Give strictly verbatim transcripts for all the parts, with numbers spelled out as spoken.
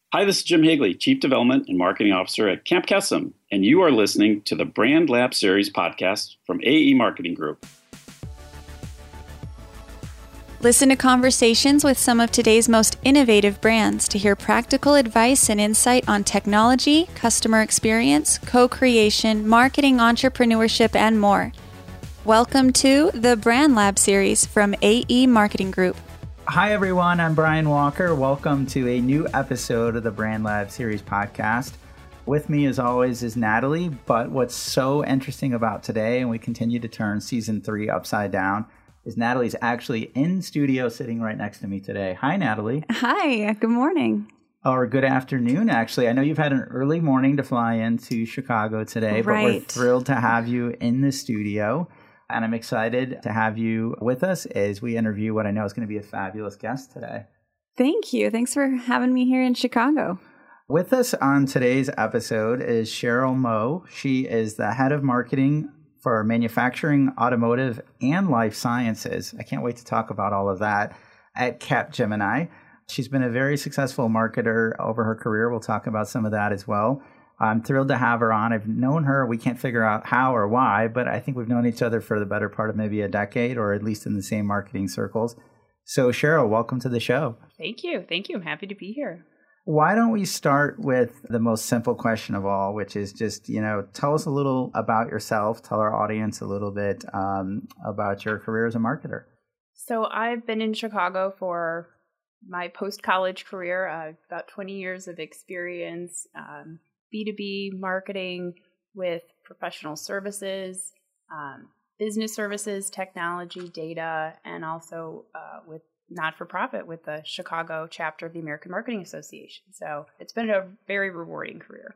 Hi, this is Jim Higley, Chief Development and Marketing Officer at Camp Kesem, and you are listening to the Brand Lab Series podcast from A E Marketing Group. Listen to conversations with some of today's most innovative brands to hear practical advice and insight on technology, customer experience, co-creation, marketing, entrepreneurship, and more. Welcome to the Brand Lab Series from A E Marketing Group. Hi, everyone. I'm Brian Walker. Welcome to a new episode of the Brand Lab Series podcast. With me, as always, is Natalie. But what's so interesting about today, and we continue to turn season three upside down, is Natalie's actually in studio sitting right next to me today. Hi, Natalie. Hi. Good morning. Or good afternoon, actually. I know you've had an early morning to fly into Chicago today, right. But we're thrilled to have you in the studio. And I'm excited to have you with us as we interview what I know is going to be a fabulous guest today. Thank you. Thanks for having me here in Chicago. With us on today's episode is Cheryl Moe. She is the head of marketing for manufacturing, automotive, and life sciences. I can't wait to talk about all of that at Capgemini. She's been a very successful marketer over her career. We'll talk about some of that as well. I'm thrilled to have her on. I've known her. We can't figure out how or why, but I think we've known each other for the better part of maybe a decade, or at least in the same marketing circles. So Cheryl, welcome to the show. Thank you. Thank you. I'm happy to be here. Why don't we start with the most simple question of all, which is just, you know, tell us a little about yourself. Tell our audience a little bit um, about your career as a marketer. So I've been in Chicago for my post-college career, uh, about twenty years of experience, um, B two B marketing with professional services, um, business services, technology, data, and also uh, with not-for-profit with the Chicago chapter of the American Marketing Association. So it's been a very rewarding career.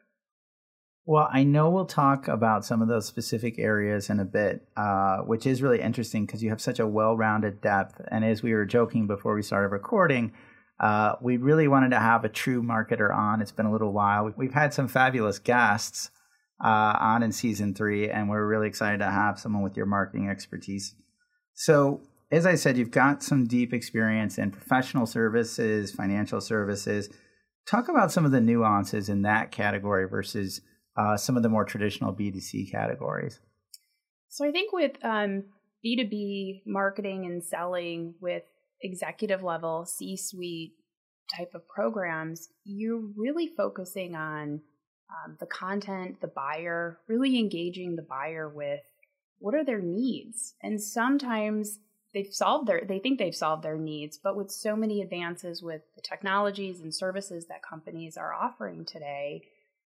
Well, I know we'll talk about some of those specific areas in a bit, uh, which is really interesting because you have such a well-rounded depth. And as we were joking before we started recording, Uh, we really wanted to have a true marketer on. It's been a little while. We've had some fabulous guests uh, on in season three, and we're really excited to have someone with your marketing expertise. So, as I said, you've got some deep experience in professional services, financial services. Talk about some of the nuances in that category versus uh, some of the more traditional B two C categories. So I think with um, B two B marketing and selling with executive level, C-suite type of programs, you're really focusing on um, the content, the buyer, really engaging the buyer with what are their needs. And sometimes they've solved their, they think they've solved their needs, but with so many advances with the technologies and services that companies are offering today,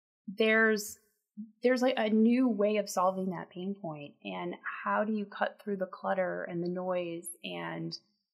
there's there's like a new way of solving that pain point. And how do you cut through the clutter and the noise and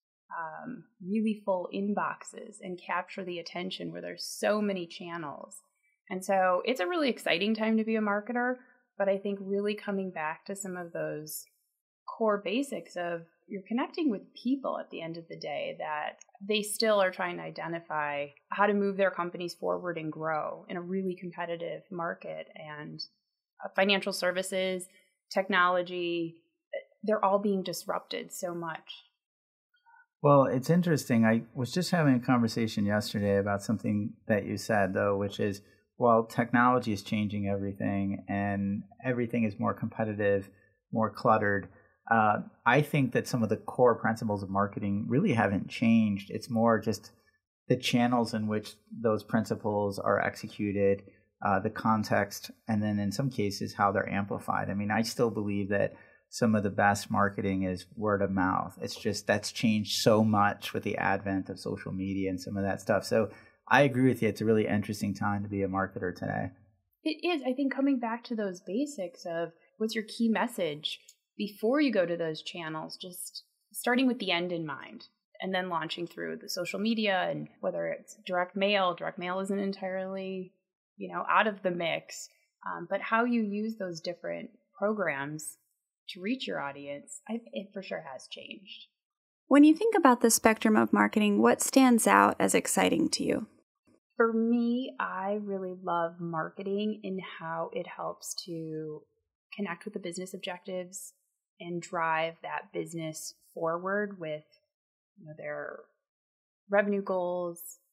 Um, really full inboxes and capture the attention where there's so many channels. And so it's a really exciting time to be a marketer, but I think really coming back to some of those core basics of you're connecting with people at the end of the day, that they still are trying to identify how to move their companies forward and grow in a really competitive market. And uh, financial services, technology, they're all being disrupted so much. Well, it's interesting. I was just having a conversation yesterday about something that you said, though, which is, well, technology is changing everything and everything is more competitive, more cluttered. Uh, I think that some of the core principles of marketing really haven't changed. It's more just the channels in which those principles are executed, uh, the context, and then in some cases, how they're amplified. I mean, I still believe that some of the best marketing is word of mouth. It's just that's changed so much with the advent of social media and some of that stuff. So I agree with you. It's a really interesting time to be a marketer today. It is. I think coming back to those basics of what's your key message before you go to those channels, just starting with the end in mind and then launching through the social media, and whether it's direct mail, direct mail isn't entirely, you know, out of the mix, um, but how you use those different programs to reach your audience, I, it for sure has changed. When you think about the spectrum of marketing, what stands out as exciting to you? For me, I really love marketing in how it helps to connect with the business objectives and drive that business forward with, you know, their revenue goals,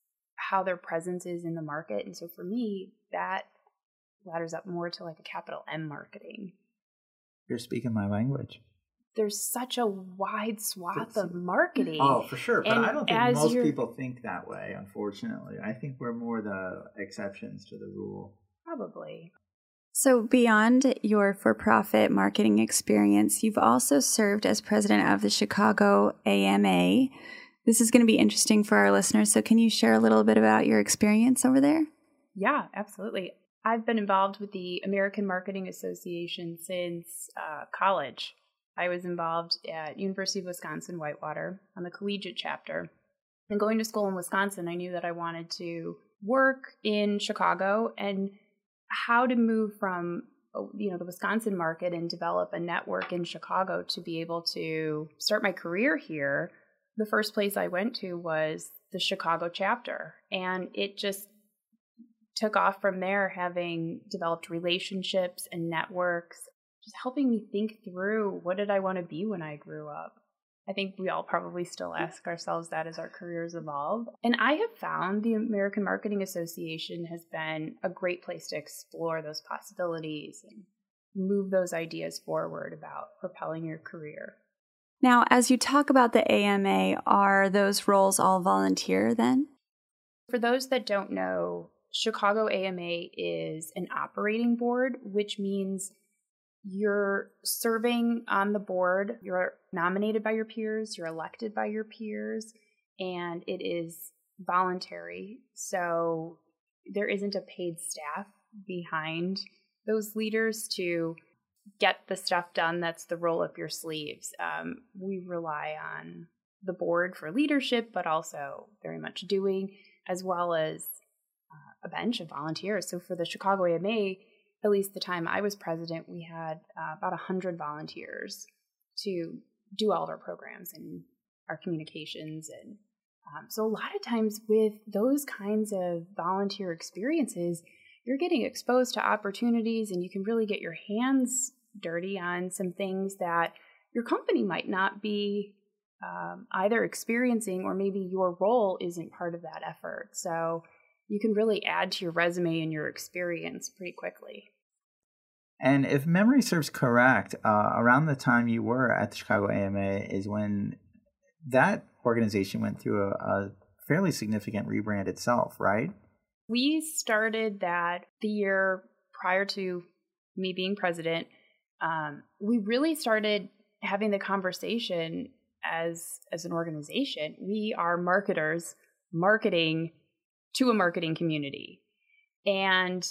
how their presence is in the market. And so for me, that ladders up more to like a capital M marketing. You're speaking my language. There's such a wide swath of marketing. Oh, for sure. But and I don't think most you're... people think that way, unfortunately. I think we're more the exceptions to the rule. Probably. So beyond your for-profit marketing experience, you've also served as president of the Chicago A M A. This is going to be interesting for our listeners. So can you share a little bit about your experience over there? Yeah, absolutely. I've been involved with the American Marketing Association since uh, college. I was involved at University of Wisconsin-Whitewater on the collegiate chapter. And going to school in Wisconsin, I knew that I wanted to work in Chicago and how to move from you know the Wisconsin market and develop a network in Chicago to be able to start my career here. The first place I went to was the Chicago chapter, and it just took off from there, having developed relationships and networks, just helping me think through what did I want to be when I grew up. I think we all probably still ask ourselves that as our careers evolve. And I have found the American Marketing Association has been a great place to explore those possibilities and move those ideas forward about propelling your career. Now, as you talk about the A M A, are those roles all volunteer then? For those that don't know, Chicago A M A is an operating board, which means you're serving on the board, you're nominated by your peers, you're elected by your peers, and it is voluntary. So there isn't a paid staff behind those leaders to get the stuff done that's the roll up your sleeves. Um, we rely on the board for leadership, but also very much doing, as well as uh, a bench of volunteers. So for the Chicago A M A, at least the time I was president, we had uh, about one hundred volunteers to do all of our programs and our communications. And um, so a lot of times with those kinds of volunteer experiences, you're getting exposed to opportunities and you can really get your hands dirty on some things that your company might not be um, either experiencing, or maybe your role isn't part of that effort. So you can really add to your resume and your experience pretty quickly. And if memory serves correct, uh, around the time you were at the Chicago A M A is when that organization went through a, a fairly significant rebrand itself, right? We started that the year prior to me being president. Um, we really started having the conversation as as an organization. We are marketers marketing to a marketing community. And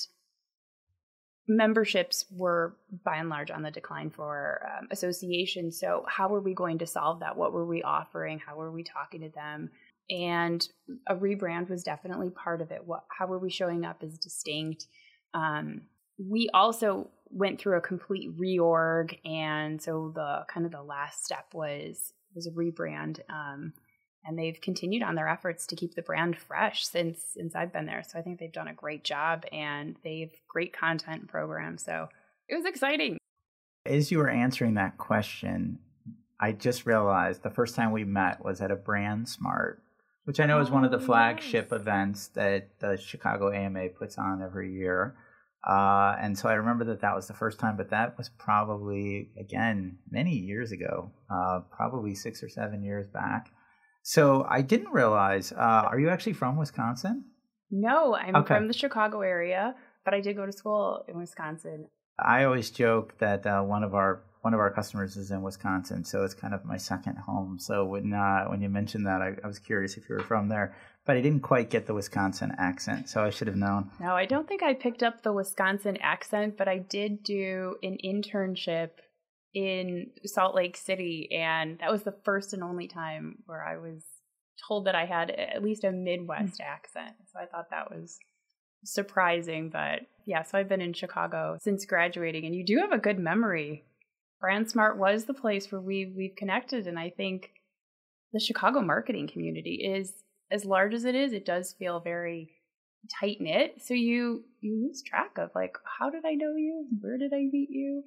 memberships were by and large on the decline for um, associations. So how were we going to solve that? What were we offering? How were we talking to them? And a rebrand was definitely part of it. What, how were we showing up as distinct? Um, we also went through a complete reorg. And so the kind of the last step was, was a rebrand. Um, And they've continued on their efforts to keep the brand fresh since since I've been there. So I think they've done a great job, and they've great content and programs. So it was exciting. As you were answering that question, I just realized the first time we met was at a Brand Smart, which I know oh, is one of the flagship yes. events that the Chicago A M A puts on every year. Uh, and so I remember that that was the first time, but that was probably, again, many years ago, uh, probably six or seven years back. So I didn't realize, uh, are you actually from Wisconsin? No, I'm okay. from the Chicago area, but I did go to school in Wisconsin. I always joke that uh, one of our one of our customers is in Wisconsin, so it's kind of my second home. So when uh, when you mentioned that, I, I was curious if you were from there, but I didn't quite get the Wisconsin accent, so I should have known. No, I don't think I picked up the Wisconsin accent, but I did do an internship in Salt Lake City, and that was the first and only time where I was told that I had at least a Midwest accent. So I thought that was surprising, but yeah, so I've been in Chicago since graduating, and you do have a good memory. Brand Smart was the place where we we've connected, and I think the Chicago marketing community is, as large as it is, it does feel very tight-knit. So you you lose track of, like, how did I know you? Where did I meet you?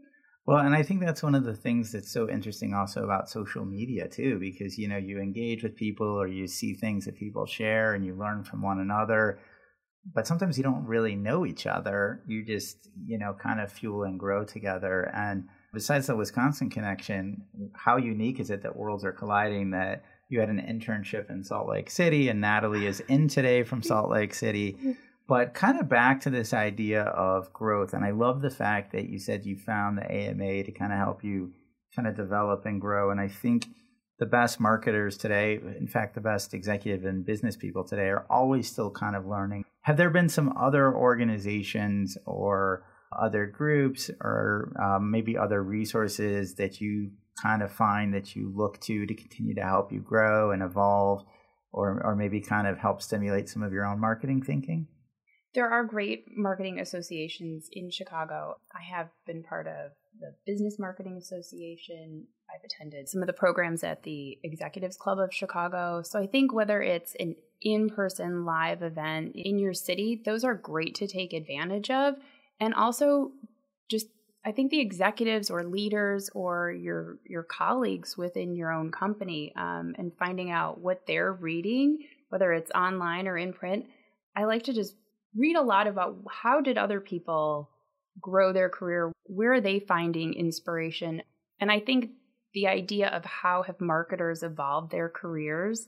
Well, and I think that's one of the things that's so interesting also about social media too, because, you know, you engage with people or you see things that people share and you learn from one another, but sometimes you don't really know each other. You just, you know, kind of fuel and grow together. And besides the Wisconsin connection, how unique is it that worlds are colliding, that you had an internship in Salt Lake City and Natalie is in today from Salt Lake City. But kind of back to this idea of growth, and I love the fact that you said you found the A M A to kind of help you kind of develop and grow. And I think the best marketers today, in fact, the best executive and business people today, are always still kind of learning. Have there been some other organizations or other groups or um, maybe other resources that you kind of find that you look to to continue to help you grow and evolve, or or maybe kind of help stimulate some of your own marketing thinking? There are great marketing associations in Chicago. I have been part of the Business Marketing Association. I've attended some of the programs at the Executives Club of Chicago. So I think whether it's an in-person live event in your city, those are great to take advantage of. And also just, I think the executives or leaders or your your colleagues within your own company um, and finding out what they're reading, whether it's online or in print. I like to just read a lot about how did other people grow their career? Where are they finding inspiration? And I think the idea of how have marketers evolved their careers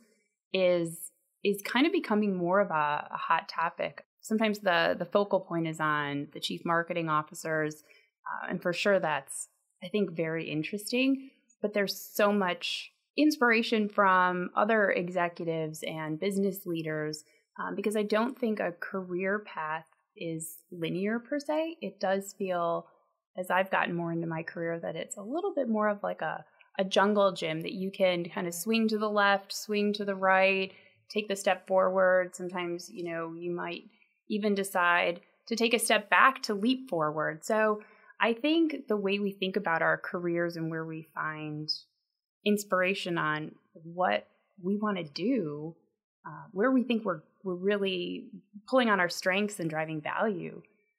is is kind of becoming more of a, a hot topic. Sometimes the, the focal point is on the chief marketing officers, uh, and for sure that's, I think, very interesting. But there's so much inspiration from other executives and business leaders Um, because I don't think a career path is linear per se. It does feel, as I've gotten more into my career, that it's a little bit more of like a, a jungle gym that you can kind of swing to the left, swing to the right, take the step forward. Sometimes, you know, you might even decide to take a step back to leap forward. So I think the way we think about our careers and where we find inspiration on what we want to do, uh, where we think we're we're really pulling on our strengths and driving value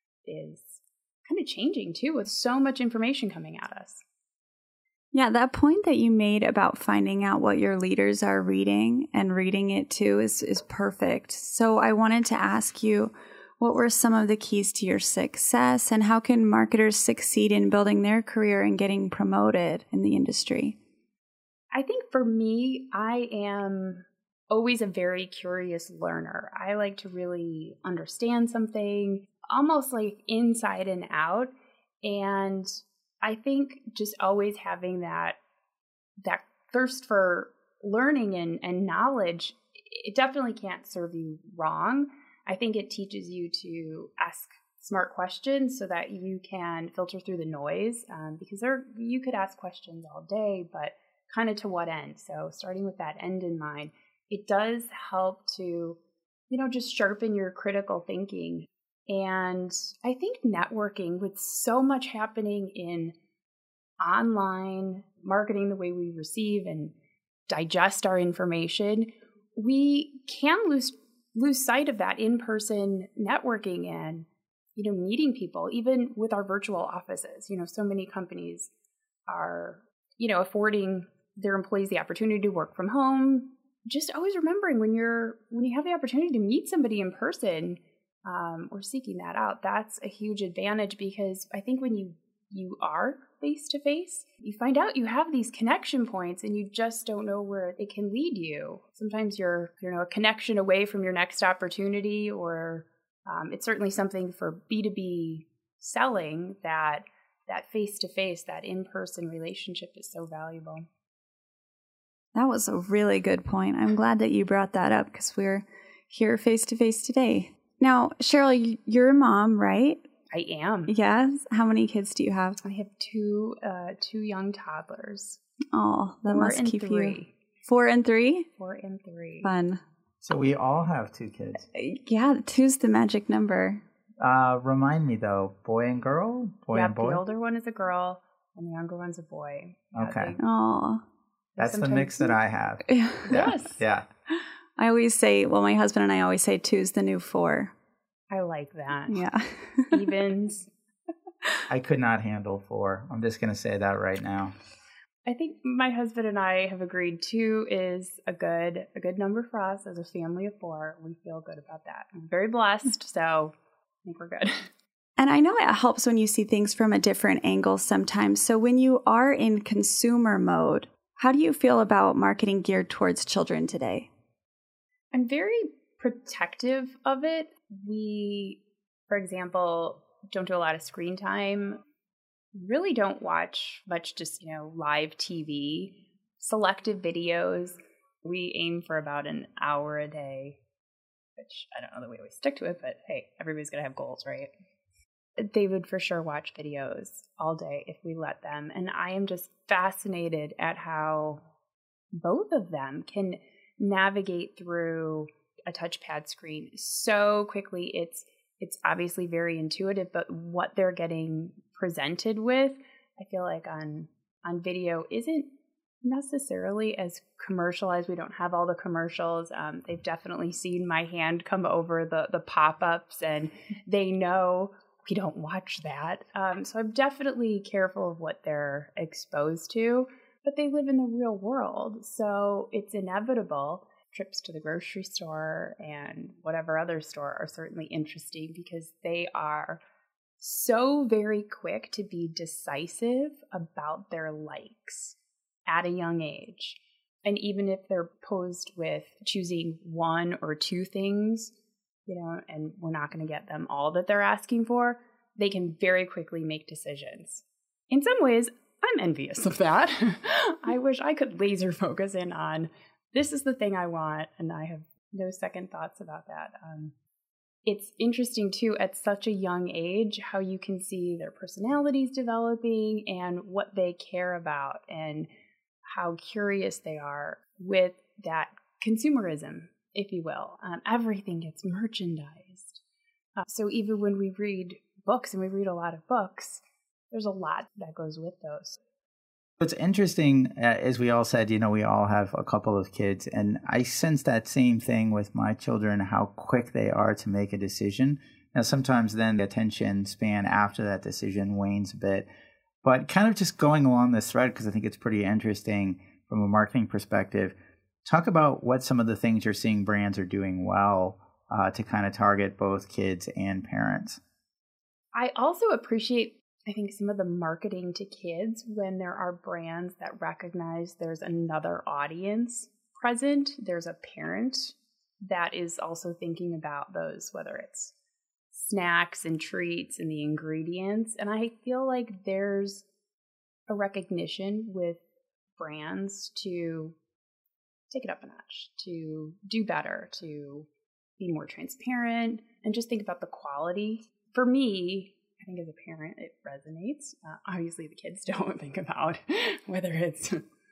is kind of changing too, with so much information coming at us. Yeah, that point that you made about finding out what your leaders are reading and reading it too is, is perfect. So I wanted to ask you, what were some of the keys to your success, and how can marketers succeed in building their career and getting promoted in the industry? I think for me, I am always a very curious learner. I like to really understand something almost like inside and out. And I think just always having that that thirst for learning and, and knowledge, it definitely can't serve you wrong. I think it teaches you to ask smart questions so that you can filter through the noise, um, because there you could ask questions all day, but kind of to what end? So starting with that end in mind, it does help to, you know, just sharpen your critical thinking. And I think networking, with so much happening in online marketing, the way we receive and digest our information, we can lose lose sight of that in-person networking and, you know, meeting people, even with our virtual offices. You know, so many companies are, you know, affording their employees the opportunity to work from home. Just always remembering when you're when you have the opportunity to meet somebody in person, um, or seeking that out, that's a huge advantage, because I think when you you are face to face, you find out you have these connection points and you just don't know where it can lead you. Sometimes you're you know a connection away from your next opportunity, or um, it's certainly something for B two B selling that that face to face, that in person relationship is so valuable. That was a really good point. I'm glad that you brought that up, because we're here face-to-face today. Now, Cheryl, you're a mom, right? I am. Yes. How many kids do you have? I have two uh, two young toddlers. Oh, that Four must and keep three. you. Four and three? Four and three. Fun. So we all have two kids. Yeah, two's the magic number. Uh, remind me though, boy and girl? Boy yeah, and boy? the older one is a girl and the younger one's a boy. Yeah, Okay. Oh. That's the mix that I have. Yeah. Yes. Yeah. I always say, well, my husband and I always say two's the new four. I like that. Yeah. Evens. I could not handle four. I'm just going to say that right now. I think my husband and I have agreed two is a good a good number for us as a family of four. We feel good about that. I'm very blessed, so I think we're good. And I know it helps when you see things from a different angle sometimes. So when you are in consumer mode, how do you feel about marketing geared towards children today? I'm very protective of it. We, for example, don't do a lot of screen time. Really don't watch much just, you know, live T V, selective videos. We aim for about an hour a day, which I don't know that we always stick to it, but hey, everybody's going to have goals, right? They would for sure watch videos all day if we let them. And I am just fascinated at how both of them can navigate through a touchpad screen so quickly. It's It's obviously very intuitive, but what they're getting presented with, I feel like on on video isn't necessarily as commercialized. We don't have all the commercials. Um, they've definitely seen my hand come over the the pop-ups, and they know we don't watch that. Um, so I'm definitely careful of what they're exposed to, but they live in the real world, so it's inevitable. Trips to the grocery store and whatever other store are certainly interesting because they are so very quick to be decisive about their likes at a young age. And even if they're posed with choosing one or two things, you know, and we're not going to get them all that they're asking for, they can very quickly make decisions. In some ways, I'm envious of that. I wish I could laser focus in on this is the thing I want, and I have no second thoughts about that. Um, it's interesting, too, at such a young age, how you can see their personalities developing and what they care about and how curious they are with that consumerism, if you will. Um, everything gets merchandised. Uh, so even when we read books, and we read a lot of books, there's a lot that goes with those. What's interesting, uh, as we all said, you know, we all have a couple of kids, and I sense that same thing with my children, how quick they are to make a decision. Now, sometimes then the attention span after that decision wanes a bit, but kind of just going along this thread, because I think it's pretty interesting from a marketing perspective, talk about what some of the things you're seeing brands are doing well uh, to kind of target both kids and parents. I also appreciate I think some of the marketing to kids when there are brands that recognize there's another audience present, there's a parent that is also thinking about those, whether it's snacks and treats and the ingredients. And I feel like there's a recognition with brands to take it up a notch, to do better, to be more transparent, and just think about the quality. For me, I think as a parent, it resonates. Uh, obviously, the kids don't think about whether it's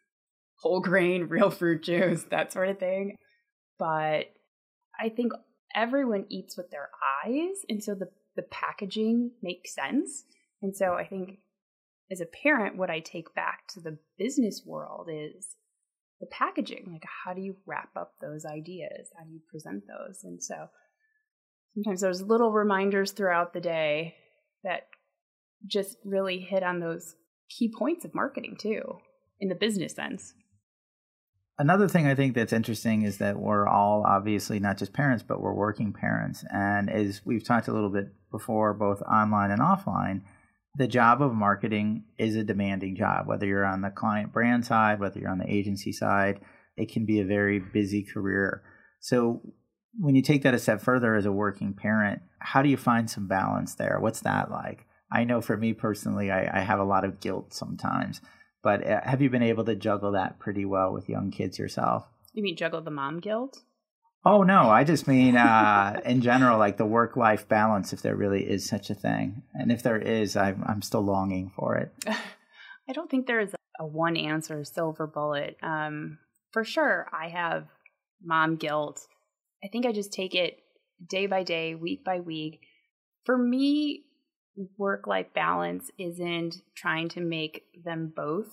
whole grain, real fruit juice, that sort of thing. But I think everyone eats with their eyes. And so the, the packaging makes sense. And so I think as a parent, what I take back to the business world is the packaging. Like, how do you wrap up those ideas? How do you present those? And so sometimes there's little reminders throughout the day that just really hit on those key points of marketing too, in the business sense. Another thing I think that's interesting is that we're all obviously not just parents, but we're working parents. And as we've talked a little bit before, both online and offline, the job of marketing is a demanding job. Whether you're on the client brand side, whether you're on the agency side, it can be a very busy career. So when you take that a step further as a working parent, how do you find some balance there? What's that like? I know for me personally, I, I have a lot of guilt sometimes, but have you been able to juggle that pretty well with young kids yourself? You mean juggle the mom guilt? Oh, no, I just mean uh, in general, like the work-life balance, if there really is such a thing. And if there is, I'm, I'm still longing for it. I don't think there is a one answer silver bullet. Um, for sure, I have mom guilt. I think I just take it day by day, week by week. For me, work-life balance isn't trying to make them both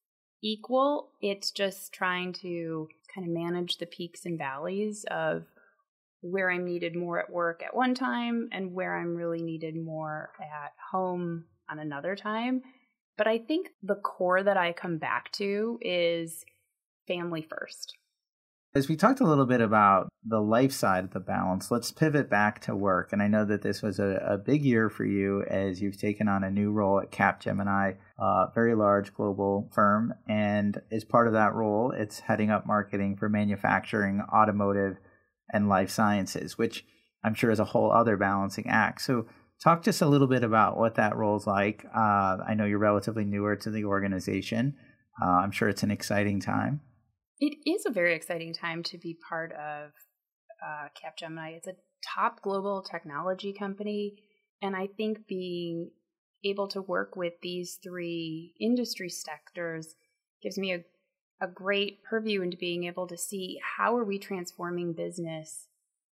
equal. It's just trying to kind of manage the peaks and valleys of where I'm needed more at work at one time and where I'm really needed more at home on another time. But I think the core that I come back to is family first. As we talked a little bit about the life side of the balance, let's pivot back to work. And I know that this was a, a big year for you as you've taken on a new role at Capgemini, a very large global firm. And as part of that role, it's heading up marketing for manufacturing, automotive, and life sciences, which I'm sure is a whole other balancing act. So talk just a little bit about what that role's like. Uh, I know you're relatively newer to the organization. Uh, I'm sure it's an exciting time. It is a very exciting time to be part of uh, Capgemini. It's a top global technology company, and I think being able to work with these three industry sectors gives me a, a great purview into being able to see how are we transforming business,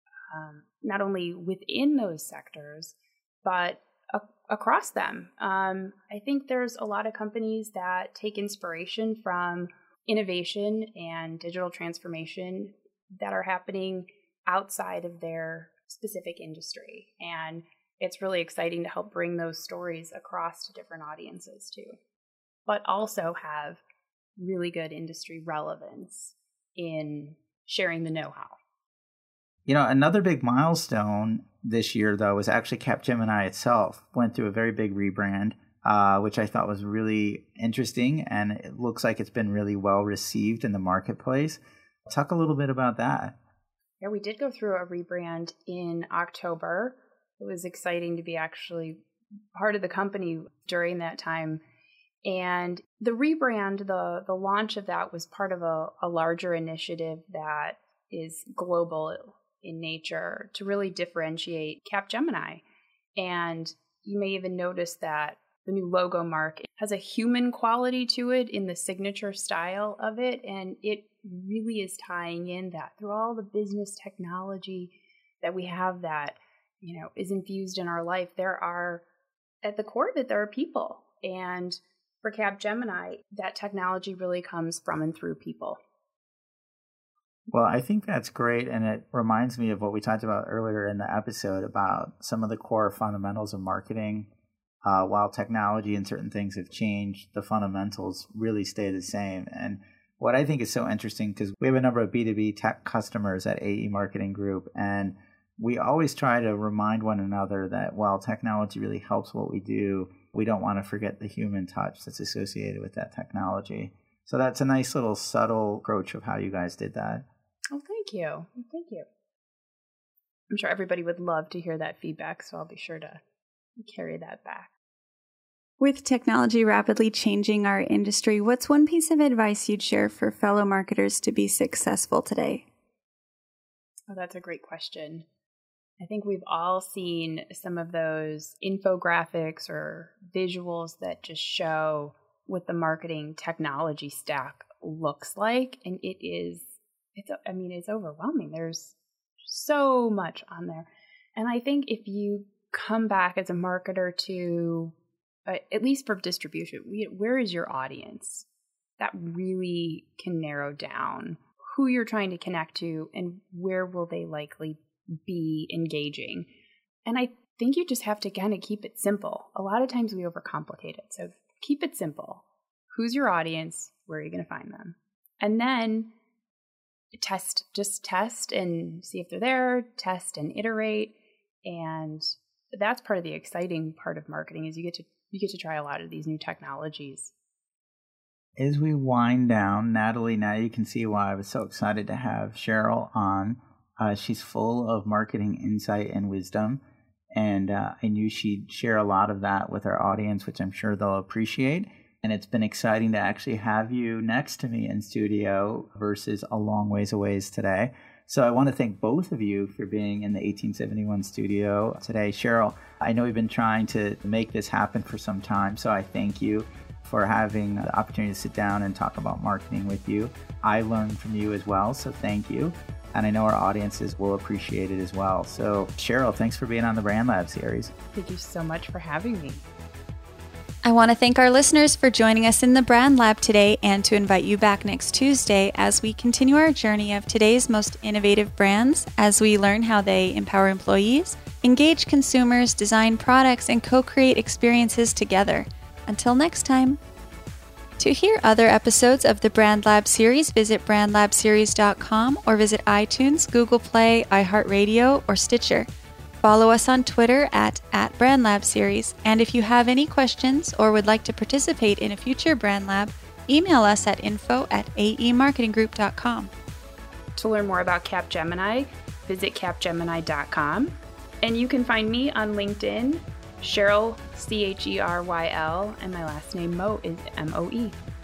um, not only within those sectors, but a- across them. Um, I think there's a lot of companies that take inspiration from innovation and digital transformation that are happening outside of their specific industry. And it's really exciting to help bring those stories across to different audiences too, but also have really good industry relevance in sharing the know-how. You know, another big milestone this year, though, was actually Capgemini itself went through a very big rebrand. Uh, which I thought was really interesting, and it looks like it's been really well received in the marketplace. Talk a little bit about that. Yeah, we did go through a rebrand in October. It was exciting to be actually part of the company during that time. And the rebrand, the, the launch of that was part of a, a larger initiative that is global in nature to really differentiate Capgemini. And you may even notice that the new logo mark has a human quality to it in the signature style of it. And it really is tying in that through all the business technology that we have that, you know, is infused in our life. There are, at the core of it, there are people. And for Capgemini, that technology really comes from and through people. Well, I think that's great. And it reminds me of what we talked about earlier in the episode about some of the core fundamentals of marketing. Uh, while technology and certain things have changed, the fundamentals really stay the same. And what I think is so interesting, because we have a number of B two B tech customers at A E Marketing Group, and we always try to remind one another that while technology really helps what we do, we don't want to forget the human touch that's associated with that technology. So that's a nice little subtle approach of how you guys did that. Oh, thank you. Thank you. I'm sure everybody would love to hear that feedback, so I'll be sure to carry that back. With technology rapidly changing our industry, what's one piece of advice you'd share for fellow marketers to be successful today? Oh, that's a great question. I think we've all seen some of those infographics or visuals that just show what the marketing technology stack looks like. And it is, it's, I mean, it's overwhelming. There's so much on there. And I think if you come back as a marketer to, uh, at least for distribution, we, where is your audience? That really can narrow down who you're trying to connect to and where will they likely be engaging. And I think you just have to kind of keep it simple. A lot of times we overcomplicate it. So keep it simple. Who's your audience? Where are you going to find them? And then test, just test and see if they're there, test and iterate. And that's part of the exciting part of marketing is you get to you get to try a lot of these new technologies. As we wind down, Natalie, now you can see why I was so excited to have Cheryl on. Uh, she's full of marketing insight and wisdom, and uh, I knew she'd share a lot of that with our audience, which I'm sure they'll appreciate. And it's been exciting to actually have you next to me in studio versus a long ways away today. So I want to thank both of you for being in the eighteen seventy-one studio today. Cheryl, I know we've been trying to make this happen for some time, so I thank you for having the opportunity to sit down and talk about marketing with you. I learned from you as well, so thank you. And I know our audiences will appreciate it as well. So Cheryl, thanks for being on the Brand Lab series. Thank you so much for having me. I want to thank our listeners for joining us in the Brand Lab today and to invite you back next Tuesday as we continue our journey of today's most innovative brands as we learn how they empower employees, engage consumers, design products, and co-create experiences together. Until next time. To hear other episodes of the Brand Lab series, visit brand lab series dot com or visit iTunes, Google Play, iHeartRadio, or Stitcher. Follow us on Twitter at, at Brand Lab Series. And if you have any questions or would like to participate in a future Brand Lab, email us at info at a e marketing group dot com. To learn more about Capgemini, visit cap gemini dot com. And you can find me on LinkedIn, Cheryl, C H E R Y L, and my last name, Mo, is M O E.